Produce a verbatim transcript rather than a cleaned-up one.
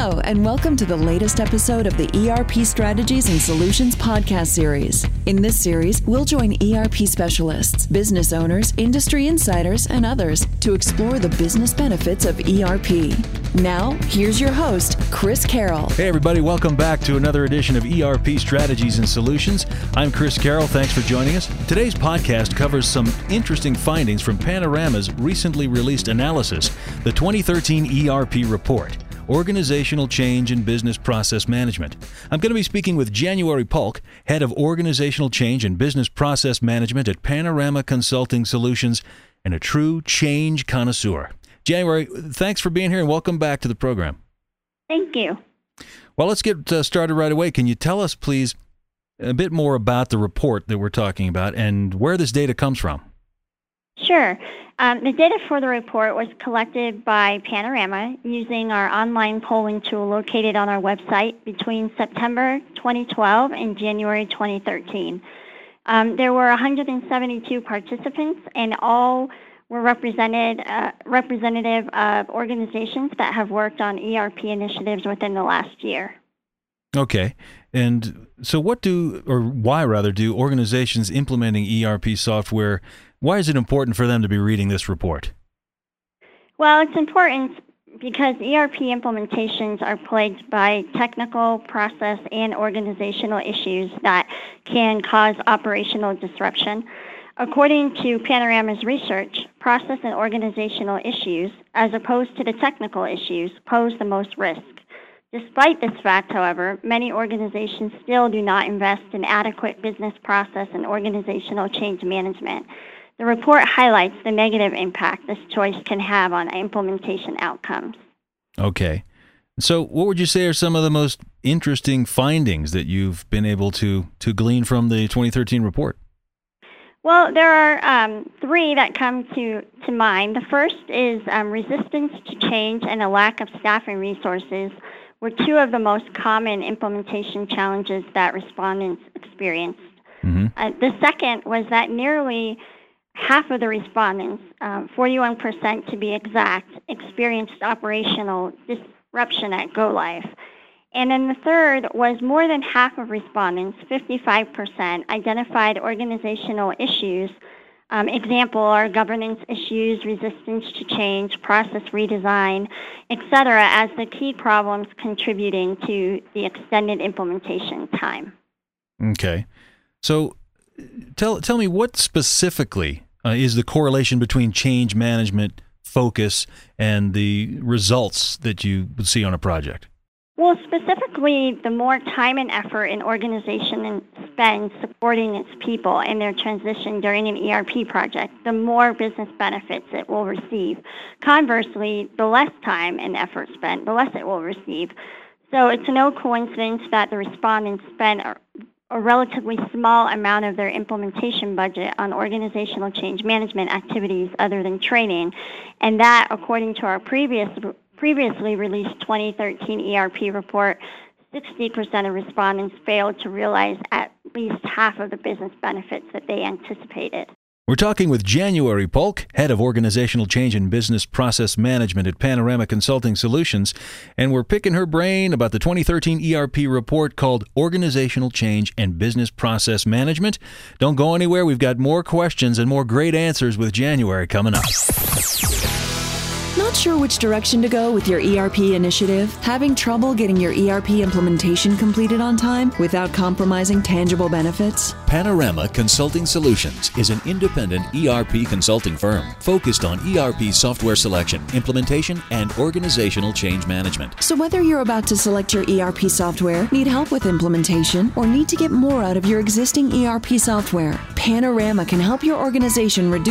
Hello, and welcome to the latest episode of the E R P Strategies and Solutions podcast series. In this series, we'll join E R P specialists, business owners, industry insiders, and others to explore the business benefits of E R P. Now, here's your host, Chris Carroll. Hey everybody, welcome back to another edition of E R P Strategies and Solutions. I'm Chris Carroll, thanks for joining us. Today's podcast covers some interesting findings from Panorama's recently released analysis, the twenty thirteen E R P report, Organizational Change and Business Process Management. I'm going to be speaking with January Polk, Head of Organizational Change and Business Process Management at Panorama Consulting Solutions, and a true change connoisseur. January, thanks for being here and welcome back to the program. Thank you. Well, let's get uh, started right away. Can you tell us, please, a bit more about the report that we're talking about and where this data comes from? Sure. Um, the data for the report was collected by Panorama using our online polling tool located on our website between September twenty twelve and January twenty thirteen. Um, there were one hundred seventy-two participants, and all were represented uh, representative of organizations that have worked on E R P initiatives within the last year. Okay. And so what do, or why rather, do organizations implementing E R P software, why is it important for them to be reading this report? Well, it's important because E R P implementations are plagued by technical, process, and organizational issues that can cause operational disruption. According to Panorama's research, process and organizational issues, as opposed to the technical issues, pose the most risk. Despite this fact, however, many organizations still do not invest in adequate business process and organizational change management. The report highlights the negative impact this choice can have on implementation outcomes. Okay. So what would you say are some of the most interesting findings that you've been able to, to glean from the twenty thirteen report? Well, there are um, three that come to, to mind. The first is um, resistance to change and a lack of staffing resources were two of the most common implementation challenges that respondents experienced. Mm-hmm. Uh, the second was that nearly half of the respondents, um, forty-one percent to be exact, experienced operational disruption at go live. And then the third was more than half of respondents, fifty-five percent, identified organizational issues. Um, example are governance issues, resistance to change, process redesign, et cetera, as the key problems contributing to the extended implementation time. Okay. So tell tell me what specifically uh, is the correlation between change management focus and the results that you would see on a project? Well, specifically, the more time and effort an organization spends supporting its people and their transition during an E R P project, the more business benefits it will receive. Conversely, the less time and effort spent, the less it will receive. So it's no coincidence that the respondents spent a, a relatively small amount of their implementation budget on organizational change management activities other than training, and that, according to our previous previously released twenty thirteen E R P report, sixty percent of respondents failed to realize at least half of the business benefits that they anticipated. We're talking with January Polk, Head of Organizational Change and Business Process Management at Panorama Consulting Solutions, and we're picking her brain about the twenty thirteen E R P report called Organizational Change and Business Process Management. Don't go anywhere. We've got more questions and more great answers with January coming up. Not sure which direction to go with your E R P initiative? Having trouble getting your E R P implementation completed on time without compromising tangible benefits? Panorama Consulting Solutions is an independent E R P consulting firm focused on E R P software selection, implementation, and organizational change management. So whether you're about to select your E R P software, need help with implementation, or need to get more out of your existing E R P software, Panorama can help your organization reduce